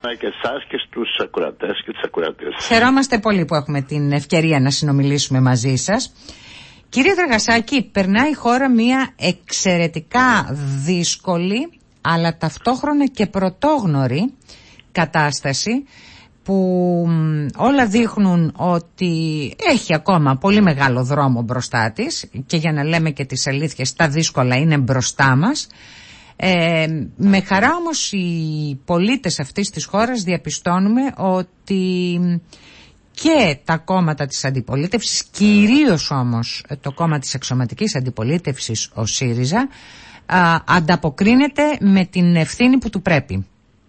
Καλημέρα και εσάς και στους ακροατές και τις ακροατές. Χαιρόμαστε πολύ που έχουμε την ευκαιρία να συνομιλήσουμε μαζί σας. Κύριε Δραγασάκη, περνάει η χώρα μια εξαιρετικά δύσκολη αλλά ταυτόχρονα και πρωτόγνωρη κατάσταση που όλα δείχνουν ότι έχει ακόμα πολύ μεγάλο δρόμο μπροστά της και για να λέμε και τις αλήθειες, τα δύσκολα είναι μπροστά μας. Με χαρά όμως οι πολίτες αυτής της χώρας διαπιστώνουμε ότι και τα κόμματα της αντιπολίτευσης, κυρίως όμως το κόμμα της εξωματικής αντιπολίτευσης, ο ΣΥΡΙΖΑ, ανταποκρίνεται με την ευθύνη που του πρέπει.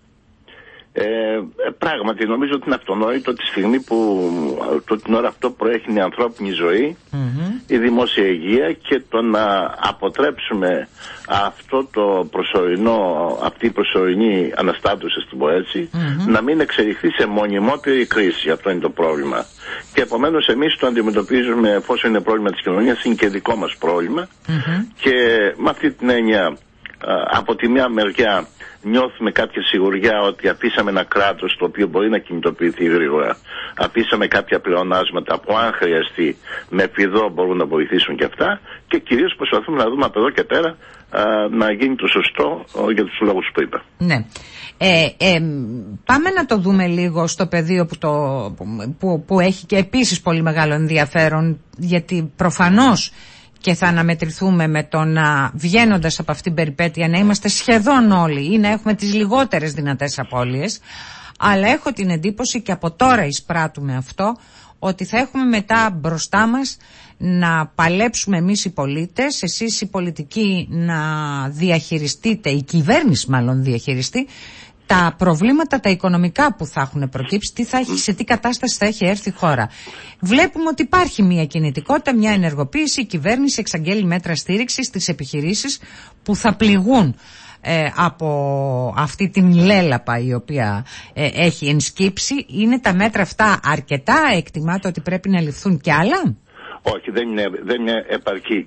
Πράγματι νομίζω ότι είναι αυτονόητο τη στιγμή που την ώρα αυτό προέχει η ανθρώπινη ζωή, η δημόσια υγεία και το να αποτρέψουμε αυτή η προσωρινή αναστάτωση, στην πω έτσι, να μην εξελιχθεί σε μονιμότερη κρίση. Αυτό είναι το πρόβλημα. Και επομένως εμείς το αντιμετωπίζουμε, εφόσον είναι πρόβλημα της κοινωνίας, είναι και δικό μας πρόβλημα. Και με αυτή την έννοια, από τη μια μεριά νιώθουμε κάποια σιγουριά ότι αφήσαμε ένα κράτος το οποίο μπορεί να κινητοποιηθεί γρήγορα. Αφήσαμε κάποια πλεονάσματα που αν χρειαστεί με φιδό μπορούν να βοηθήσουν και αυτά, και κυρίως προσπαθούμε να δούμε από εδώ και πέρα να γίνει το σωστό για τους λόγους που είπα. Ναι. Πάμε να το δούμε λίγο στο πεδίο που έχει και επίσης πολύ μεγάλο ενδιαφέρον, γιατί προφανώς και θα αναμετρηθούμε με το να, βγαίνοντας από αυτήν την περιπέτεια, να είμαστε σχεδόν όλοι ή να έχουμε τις λιγότερες δυνατές απώλειες, αλλά έχω την εντύπωση, και από τώρα εισπράττουμε αυτό, ότι θα έχουμε μετά μπροστά μας να παλέψουμε εμείς οι πολίτες, εσείς οι πολιτικοί να διαχειριστείτε, η κυβέρνηση μάλλον διαχειριστεί, τα προβλήματα τα οικονομικά που θα έχουν προκύψει, σε τι κατάσταση θα έχει έρθει η χώρα. Βλέπουμε ότι υπάρχει μια κινητικότητα, μια ενεργοποίηση, η κυβέρνηση εξαγγέλει μέτρα στήριξης στις επιχειρήσεις που θα πληγούν από αυτή την λέλαπα η οποία έχει ενσκύψει. Είναι τα μέτρα αυτά αρκετά? Εκτιμάτε ότι πρέπει να ληφθούν κι άλλα? Όχι, δεν είναι επαρκή.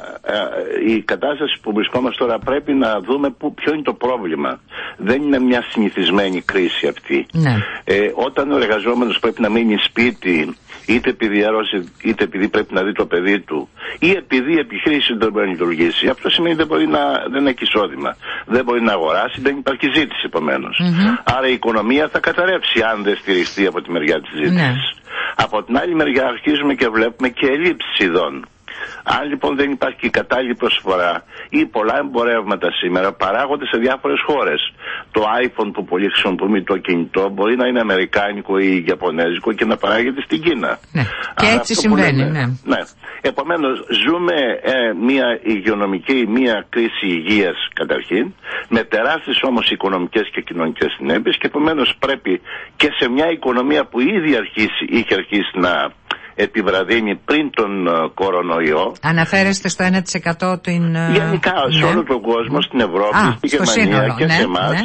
Η κατάσταση που βρισκόμαστε τώρα πρέπει να δούμε ποιο είναι το πρόβλημα. Δεν είναι μια συνηθισμένη κρίση αυτή. Ναι. Όταν ο εργαζόμενος πρέπει να μείνει σπίτι, είτε επειδή άρρωσε, είτε επειδή πρέπει να δει το παιδί του, ή επειδή η επιχείρηση δεν μπορεί να λειτουργήσει, αυτό σημαίνει ότι δεν έχει εισόδημα. Δεν μπορεί να αγοράσει, δεν υπάρχει ζήτηση επομένως. Άρα η οικονομία θα καταρρεύσει αν δεν στηριστεί από τη μεριά της ζήτησης. Ναι. Από την άλλη μεριά αρχίζουμε και βλέπουμε και ελλείψεις ειδών. Αν λοιπόν δεν υπάρχει κατάλληλη προσφορά ή πολλά εμπορεύματα σήμερα παράγονται σε διάφορες χώρες. Το iPhone που πολλοί χρησιμοποιούμε, το κινητό, μπορεί να είναι αμερικάνικο ή ιαπωνέζικο και να παράγεται στην Κίνα. Ναι. Και έτσι συμβαίνει, ναι. Επομένως ζούμε μια υγειονομική, μια κρίση υγείας καταρχήν, με τεράστιες όμως οικονομικές και κοινωνικές συνέπειες, και επομένως πρέπει και σε μια οικονομία που ήδη είχε αρχίσει να επιβραδύνει πριν τον κορονοϊό. Αναφέρεστε στο 1% γενικά σε όλο τον κόσμο, στην Ευρώπη, στη Γερμανία και σε εμάς.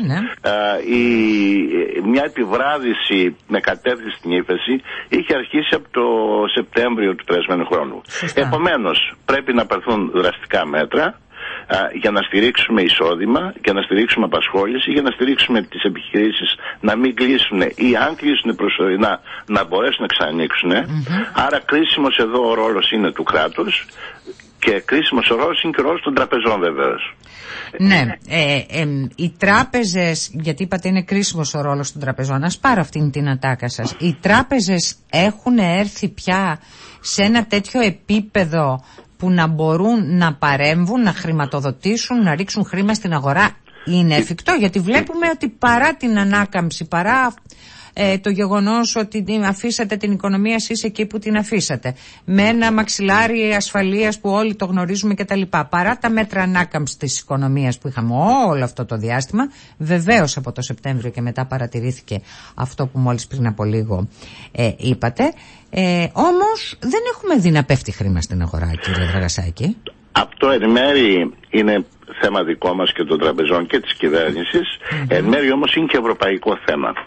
Μια επιβράδυση με κατεύθυνση στην ύφεση είχε αρχίσει από το Σεπτέμβριο του περασμένου χρόνου. Επομένως πρέπει να πάρθουν δραστικά μέτρα για να στηρίξουμε εισόδημα, για να στηρίξουμε απασχόληση, για να στηρίξουμε τις επιχειρήσεις να μην κλείσουν ή αν κλείσουν προσωρινά να μπορέσουν να ξανανοίξουν. Άρα κρίσιμος εδώ ο ρόλος είναι του κράτους και κρίσιμος ο ρόλος είναι και ο ρόλος των τραπεζών βεβαίως. Ναι, οι τράπεζες, γιατί είπατε είναι κρίσιμος ο ρόλος των τραπεζών, ας πάρω αυτήν την ατάκα σας. Οι τράπεζες έχουν έρθει πια σε ένα τέτοιο επίπεδο που να μπορούν να παρέμβουν, να χρηματοδοτήσουν, να ρίξουν χρήμα στην αγορά? Είναι εφικτό? Γιατί βλέπουμε ότι παρά την ανάκαμψη, παρά το γεγονός ότι αφήσατε την οικονομία εσείς εκεί που την αφήσατε, με ένα μαξιλάρι ασφαλείας που όλοι το γνωρίζουμε κτλ. Παρά τα μέτρα ανάκαμψης της οικονομίας που είχαμε όλο αυτό το διάστημα, βεβαίως από το Σεπτέμβριο και μετά παρατηρήθηκε αυτό που μόλις πριν από λίγο είπατε, όμως δεν έχουμε δει να πέφτει χρήμα στην αγορά, κύριε Δραγασάκη. Αυτό εν μέρει είναι θέμα δικό μας και των τραπεζών και της κυβέρνησης, εν μέρει όμως είναι και ευρωπαϊκό θέμα.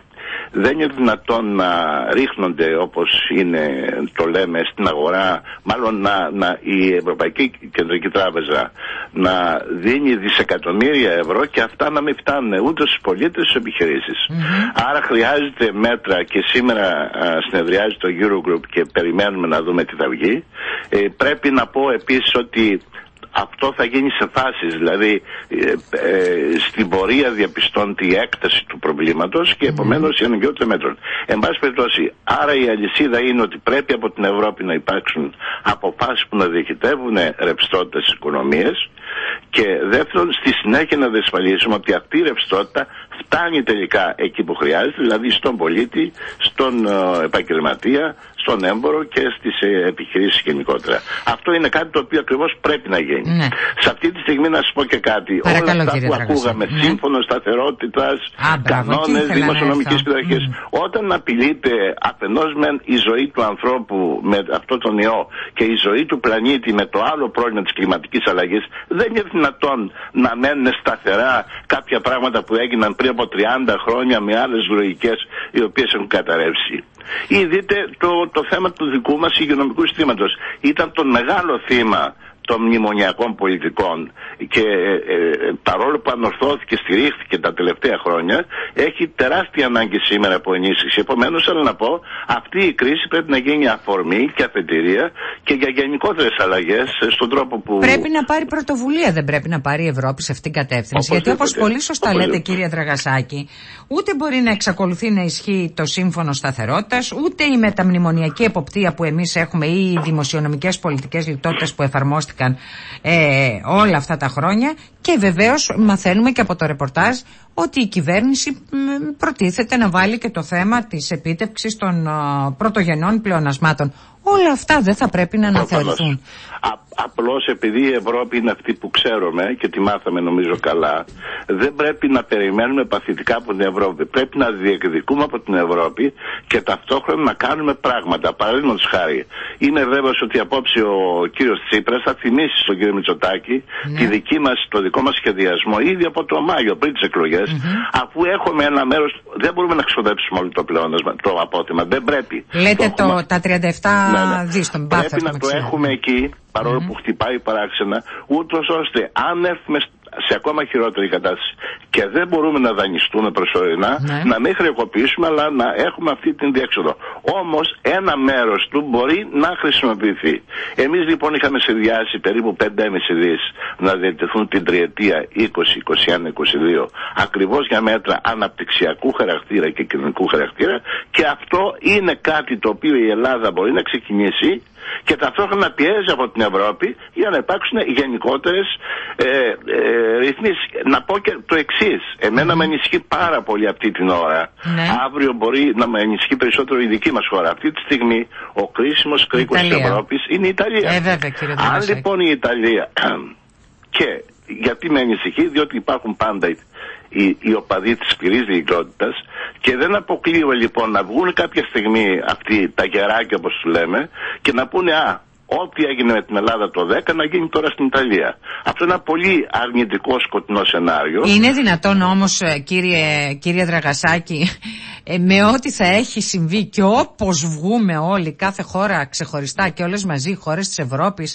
Δεν είναι δυνατόν να ρίχνονται, όπως το λέμε, στην αγορά, μάλλον η Ευρωπαϊκή Κεντρική Τράπεζα να δίνει δισεκατομμύρια ευρώ και αυτά να μην φτάνουν ούτε στους πολίτες, στους επιχειρήσεις. Άρα χρειάζεται μέτρα, και σήμερα συνεδριάζει το Eurogroup και περιμένουμε να δούμε τι θα βγει. Πρέπει να πω επίσης ότι αυτό θα γίνει σε φάσεις, δηλαδή στην πορεία διαπιστώνεται η έκταση του προβλήματος και επομένως η αναγκαιότητα μέτρων. Εν πάση περιπτώσει, άρα η αλυσίδα είναι ότι πρέπει από την Ευρώπη να υπάρξουν αποφάσεις που να διοικητεύουν ρευστότητα στις οικονομίες, και δεύτερον, στη συνέχεια να διασφαλίσουμε ότι αυτή η ρευστότητα φτάνει τελικά εκεί που χρειάζεται, δηλαδή στον πολίτη, στον επαγγελματία, στον έμπορο και στις επιχειρήσεις γενικότερα. Αυτό είναι κάτι το οποίο ακριβώς πρέπει να γίνει. Ναι. Σε αυτή τη στιγμή να σας πω και κάτι. Παρακαλώ, όλα αυτά που ακούγαμε, σύμφωνο σταθερότητας, κανόνες δημοσιονομικής πειθαρχίας, όταν απειλείται αφενός μεν η ζωή του ανθρώπου με αυτό τον ιό και η ζωή του πλανήτη με το άλλο πρόβλημα της κλιματικής αλλαγής, δεν είναι δυνατόν να μένουν σταθερά κάποια πράγματα που έγιναν πριν από 30 χρόνια με άλλες λογικές οι οποίες έχουν καταρρεύσει. Ή δείτε το θέμα του δικού μας υγειονομικού συστήματος. Ήταν το μεγάλο θύμα των μνημονιακών πολιτικών και παρόλο που ανορθώθηκε, στηρίχθηκε τα τελευταία χρόνια, έχει τεράστια ανάγκη σήμερα από ενίσχυση. Επομένως, θέλω να πω, αυτή η κρίση πρέπει να γίνει αφορμή και αφετηρία και για γενικότερες αλλαγές στον τρόπο που... Πρέπει να πάρει πρωτοβουλία, δεν πρέπει να πάρει η Ευρώπη σε αυτήν την κατεύθυνση. Γιατί όπως πολύ σωστά λέτε, κύριε Δραγασάκη, ούτε μπορεί να εξακολουθεί να ισχύει το σύμφωνο σταθερότητας, ούτε η μεταμνημονιακή εποπτεία που εμείς έχουμε ή οι δημοσιονομικές πολιτικές λιτότητες που εφαρμόστηκαν όλα αυτά τα χρόνια, και βεβαίως μαθαίνουμε και από το ρεπορτάζ ότι η κυβέρνηση προτίθεται να βάλει και το θέμα της επίτευξης των πρωτογενών πλεονασμάτων. Όλα αυτά δεν θα πρέπει να αναθεωρηθούν. Απλώς επειδή η Ευρώπη είναι αυτή που ξέρουμε και τη μάθαμε νομίζω καλά, δεν πρέπει να περιμένουμε παθητικά από την Ευρώπη. Πρέπει να διεκδικούμε από την Ευρώπη και ταυτόχρονα να κάνουμε πράγματα. Παραδείγματος χάρη, είμαι βέβαιος ότι απόψε ο κύριος Τσίπρας θα θυμίσει στον κύριο Μητσοτάκη το δικό μας σχεδιασμό ήδη από το Μάιο πριν τις εκλογές. Αφού έχουμε ένα μέρος, δεν μπορούμε να ξοδέψουμε όλο το πλεόνασμα, το απόθεμα. Δεν πρέπει. Λέτε τα 37 δις των μπάφερ. Πρέπει να το έχουμε εκεί, παρόλο που χτυπάει παράξενα, ούτως ώστε αν έρθουμε σε ακόμα χειρότερη κατάσταση και δεν μπορούμε να δανειστούμε προσωρινά, να μην χρεοκοπήσουμε, αλλά να έχουμε αυτή την διέξοδο. Όμως ένα μέρος του μπορεί να χρησιμοποιηθεί. Εμείς λοιπόν είχαμε συνδυάσει περίπου 5,5 δις να διατεθούν την τριετία 20, 21, 22, ακριβώς για μέτρα αναπτυξιακού χαρακτήρα και κοινωνικού χαρακτήρα, και αυτό είναι κάτι το οποίο η Ελλάδα μπορεί να ξεκινήσει και ταυτόχρονα πιέζει από την Ευρώπη για να υπάρξουν γενικότερες ρυθμίσεις. Να πω και το εξής. Εμένα με ενισχύει πάρα πολύ αυτή την ώρα. Αύριο μπορεί να με ενισχύει περισσότερο η δική μας χώρα. Αυτή τη στιγμή ο κρίσιμος κρίκος της Ευρώπης είναι η Ιταλία. Αν λοιπόν η Ιταλία και γιατί με ανησυχεί, διότι υπάρχουν πάντα οι οπαδοί της σκληρής διοικητότητας και δεν αποκλείω λοιπόν να βγουν κάποια στιγμή αυτοί τα γεράκια όπως τους λέμε και να πούνε ό,τι έγινε με την Ελλάδα το 10 να γίνει τώρα στην Ιταλία. Αυτό είναι ένα πολύ αρνητικό σκοτεινό σενάριο. Είναι δυνατόν όμως κύριε Δραγασάκη, με ό,τι θα έχει συμβεί και όπως βγούμε όλοι, κάθε χώρα ξεχωριστά και όλες μαζί οι χώρες της Ευρώπης,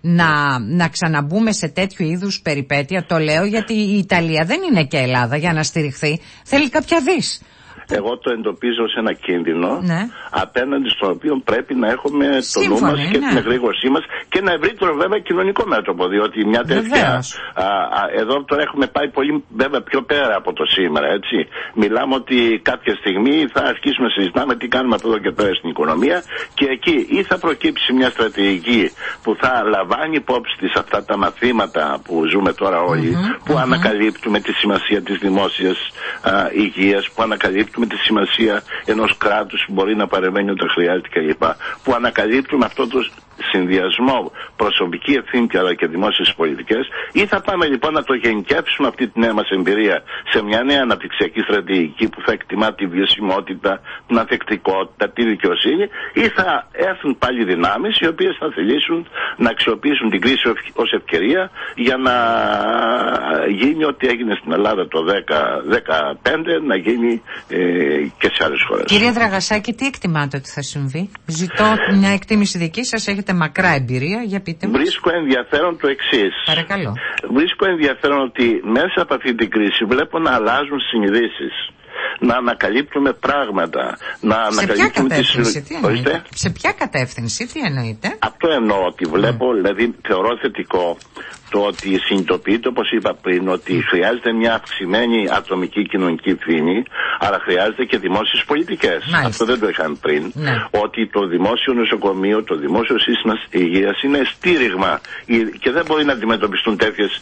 να ξαναμπούμε σε τέτοιου είδους περιπέτεια? Το λέω γιατί η Ιταλία δεν είναι και Ελλάδα για να στηριχθεί. Θέλει κάποια δις. Εγώ το εντοπίζω ως ένα κίνδυνο απέναντι στον οποίο πρέπει να έχουμε το νου μας και την εγρήγορσή μας και ένα ευρύτερο βέβαια κοινωνικό μέτωπο, διότι μια τέτοια εδώ τώρα έχουμε πάει πολύ βέβαια πιο πέρα από το σήμερα, έτσι. Μιλάμε ότι κάποια στιγμή θα αρχίσουμε να συζητάμε τι κάνουμε από εδώ και πέρα στην οικονομία και εκεί ή θα προκύψει μια στρατηγική που θα λαμβάνει υπόψη της αυτά τα μαθήματα που ζούμε τώρα όλοι, που ανακαλύπτουμε τη σημασία της δημόσιας υγείας, που ανακαλύπτουμε με τη σημασία ενός κράτους που μπορεί να παρεμβαίνει όταν χρειάζεται κλπ. Που ανακαλύπτουμε αυτό συνδυασμό προσωπική ευθύνη αλλά και δημόσιες πολιτικές, ή θα πάμε λοιπόν να το γενικεύσουμε αυτή τη νέα μας εμπειρία σε μια νέα αναπτυξιακή στρατηγική που θα εκτιμά τη βιωσιμότητα, την ανθεκτικότητα, τη δικαιοσύνη, ή θα έρθουν πάλι δυνάμεις οι οποίες θα θελήσουν να αξιοποιήσουν την κρίση ως ευκαιρία για να γίνει ό,τι έγινε στην Ελλάδα το 2015 να γίνει και σε άλλες χώρες. Κύριε Δραγασάκη, τι εκτιμάτε ότι θα συμβεί? Ζητώ μια εκτίμηση δική σας, έχετε μακρά εμπειρία, για πείτε μας. Βρίσκω ενδιαφέρον το εξής. Παρακαλώ. Βρίσκω ενδιαφέρον ότι μέσα από αυτή την κρίση βλέπω να αλλάζουν συνειδήσεις, να ανακαλύπτουμε πράγματα, να ανακαλύπτουμε Σε ποια κατεύθυνση, τι εννοείτε? Αυτό εννοώ, ότι βλέπω, δηλαδή θεωρώ θετικό το ότι συνειδητοποιείται, όπως είπα πριν, ότι χρειάζεται μια αυξημένη ατομική κοινωνική ευθύνη, αλλά χρειάζεται και δημόσιες πολιτικές. Μάλιστα. Αυτό δεν το είχαμε πριν. Ναι. Ότι το δημόσιο νοσοκομείο, το δημόσιο σύστημα υγείας είναι στήριγμα και δεν μπορεί να αντιμετωπιστούν τέτοιες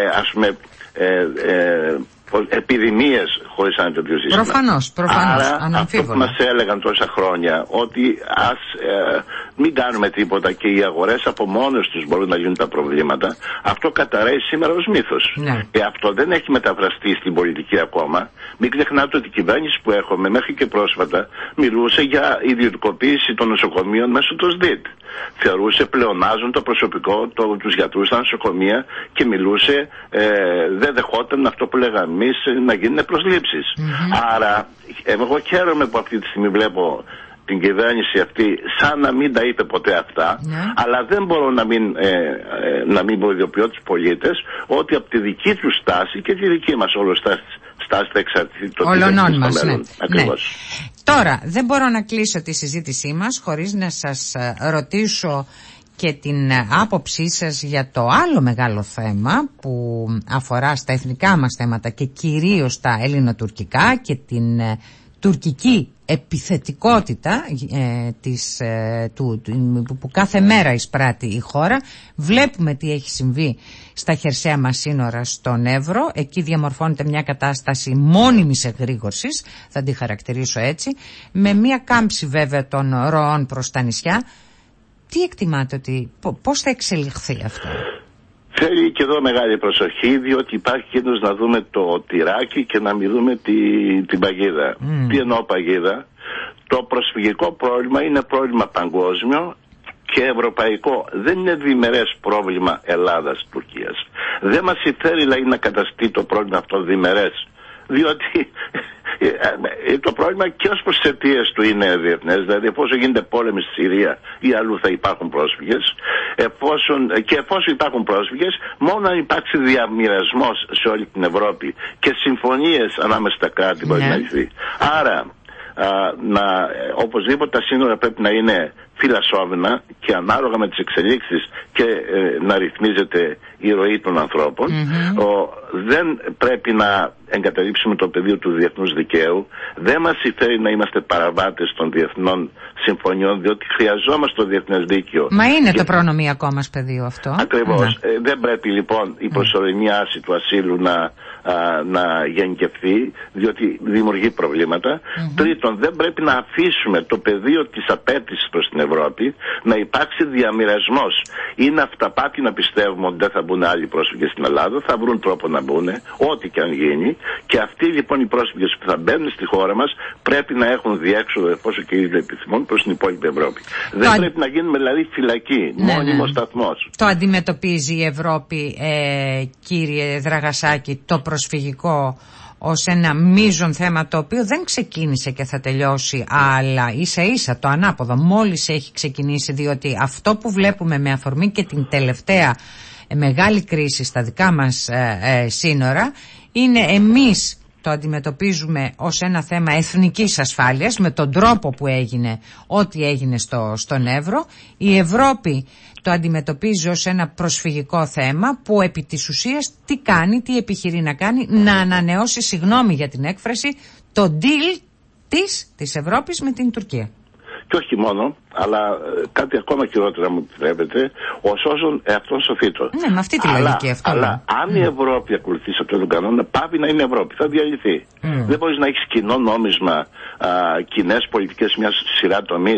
επιδημίες χωρίς ένα τέτοιο σύστημα. Προφανώς, άρα, αναμφίβολα. αυτό που μας έλεγαν τόσα χρόνια, ότι ας μην κάνουμε τίποτα και οι αγορές από μόνες τους μπορούν να λύνουν τα προβλήματα, αυτό καταρρέει σήμερα ως μύθος. Ναι. Αυτό δεν έχει μεταφραστεί στην πολιτική ακόμα. Μην ξεχνάτε ότι η κυβέρνηση που έχουμε μέχρι και πρόσφατα μιλούσε για ιδιωτικοποίηση των νοσοκομείων μέσω του ΣΔΙΤ. Θεωρούσε πλεονάζουν το προσωπικό, τους γιατρούς στα νοσοκομεία και μιλούσε, δεν δεχόταν αυτό που λέγαμε εμείς να γίνουν προσλήψεις. Άρα, εγώ χαίρομαι που αυτή τη στιγμή βλέπω την κυβέρνηση αυτή σαν να μην τα είπε ποτέ αυτά, αλλά δεν μπορώ να μην προειδοποιώ τους πολίτες ότι από τη δική τους στάση και τη δική μας όλο στάση θα εξαρτηθεί το τι θα γίνει στο μέλλον. Ακριβώς. Τώρα, δεν μπορώ να κλείσω τη συζήτησή μας χωρίς να σας ρωτήσω και την άποψή σας για το άλλο μεγάλο θέμα που αφορά στα εθνικά μας θέματα και κυρίως τα ελληνοτουρκικά και την τουρκική επιθετικότητα που κάθε μέρα εισπράττει η χώρα. Βλέπουμε τι έχει συμβεί στα χερσαία μας σύνορα στον Εύρο. Εκεί διαμορφώνεται μια κατάσταση μόνιμης εγρήγορσης, θα τη χαρακτηρίσω έτσι, με μια κάμψη βέβαια των ροών προς τα νησιά. Τι εκτιμάτε ότι, πώς θα εξελιχθεί αυτό? Θέλει και εδώ μεγάλη προσοχή, διότι υπάρχει κίνδυνος να δούμε το τυράκι και να μην δούμε την παγίδα. Τι εννοώ παγίδα? Το προσφυγικό πρόβλημα είναι πρόβλημα παγκόσμιο και ευρωπαϊκό. Δεν είναι διμερές πρόβλημα Ελλάδας-Τουρκίας. Δεν μας συμφέρει δηλαδή να καταστεί το πρόβλημα αυτό διμερές, διότι το πρόβλημα και ως προς τις αιτίες του είναι διεθνές. Δηλαδή εφόσον γίνεται πόλεμη στη Συρία ή αλλού θα υπάρχουν πρόσφυγες, εφόσον υπάρχουν πρόσφυγες, μόνο αν υπάρξει διαμοιρασμός σε όλη την Ευρώπη και συμφωνίες ανάμεσα στα κράτη μπορεί να λυθεί. Άρα οπωσδήποτε τα σύνορα πρέπει να είναι φυλασσόμενα και ανάλογα με τις εξελίξεις και να ρυθμίζεται η ροή των ανθρώπων. Δεν πρέπει να εγκαταλείψουμε το πεδίο του διεθνούς δικαίου. Δεν μας συμφέρει να είμαστε παραβάτες των διεθνών συμφωνιών, διότι χρειαζόμαστε το διεθνές δίκαιο. Μα είναι το προνομιακό μας πεδίο αυτό. Ακριβώς. Δεν πρέπει λοιπόν η προσωρινή άρση του ασύλου να γενικευθεί, διότι δημιουργεί προβλήματα. Τρίτον, δεν πρέπει να αφήσουμε το πεδίο της απέτησης προς την Ευρώπη να υπάρξει διαμοιρασμός. Είναι αυταπάτη να πιστεύουμε ότι δεν θα μπουν άλλοι πρόσφυγες στην Ελλάδα, θα βρουν τρόπο να μπουν, ό,τι και αν γίνει. Και αυτοί λοιπόν οι πρόσφυγες που θα μπαίνουν στη χώρα μας πρέπει να έχουν διέξοδο, εφόσον και οι ίδιοι επιθυμούν, προς την υπόλοιπη Ευρώπη. Δεν πρέπει να γίνουμε δηλαδή φυλακή, μόνιμος σταθμός. Το αντιμετωπίζει η Ευρώπη, κύριε Δραγασάκη, το προσφυγικό ως ένα μείζον θέμα το οποίο δεν ξεκίνησε και θα τελειώσει, αλλά ίσα ίσα το ανάποδο μόλις έχει ξεκινήσει, διότι αυτό που βλέπουμε με αφορμή και την τελευταία μεγάλη κρίση στα δικά μας σύνορα είναι εμείς το αντιμετωπίζουμε ως ένα θέμα εθνικής ασφάλειας με τον τρόπο που έγινε ό,τι έγινε στον Εύρο. Η Ευρώπη το αντιμετωπίζει ως ένα προσφυγικό θέμα που επί της ουσίας τι κάνει, τι επιχειρεί να κάνει? Να ανανεώσει, συγγνώμη για την έκφραση, το deal της Ευρώπης με την Τουρκία. Και όχι μόνο, αλλά κάτι ακόμα χειρότερα μου επιτρέπετε, ως όσον εαυτόν σωθήτω. Ναι, με αυτή τη λογική αυτό. Αλλά αν η Ευρώπη ακολουθήσει αυτόν τον κανόνα, πάβει να είναι Ευρώπη, θα διαλυθεί. Δεν μπορείς να έχεις κοινό νόμισμα, κοινές πολιτικές μια σειρά τομείς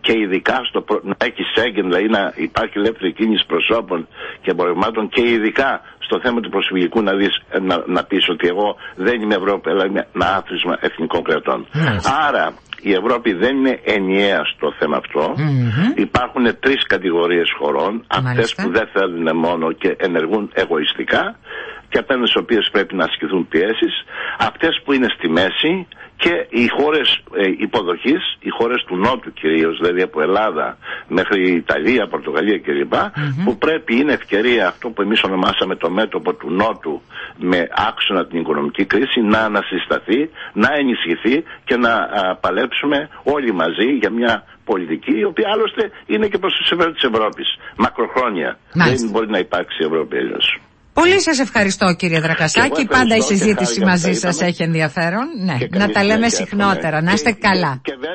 και ειδικά να έχει Σέγγεν, δηλαδή να υπάρχει ελεύθερη κίνηση προσώπων και εμπορευμάτων, και ειδικά στο θέμα του προσφυγικού να πεις ότι εγώ δεν είμαι Ευρώπη, αλλά είμαι ένα άθροισμα εθνικών κρατών. Άρα η Ευρώπη δεν είναι ενιαία στο θέμα αυτό. Υπάρχουν 3 κατηγορίες χωρών. Αυτές που δεν θέλουν μόνο και ενεργούν εγωιστικά, και απέναντι στις οποίες πρέπει να ασκηθούν πιέσεις, αυτές που είναι στη μέση, και οι χώρες υποδοχής, οι χώρες του Νότου κυρίως, δηλαδή από Ελλάδα μέχρι Ιταλία, Πορτογαλία κλπ, που πρέπει, είναι ευκαιρία αυτό που εμείς ονομάσαμε το μέτωπο του Νότου με άξονα την οικονομική κρίση, να ανασυσταθεί, να ενισχυθεί και να παλέψουμε όλοι μαζί για μια πολιτική, η οποία άλλωστε είναι και προς το συμφέρον της Ευρώπης. Μακροχρόνια. Δεν μπορεί να υπάρξει η Ευρώπη αλλιώς. Πολύ σας ευχαριστώ, κύριε Δρακασάκη. Πάντα η συζήτηση μαζί σας έχει ενδιαφέρον. Ναι, να τα λέμε συχνότερα. Να είστε καλά.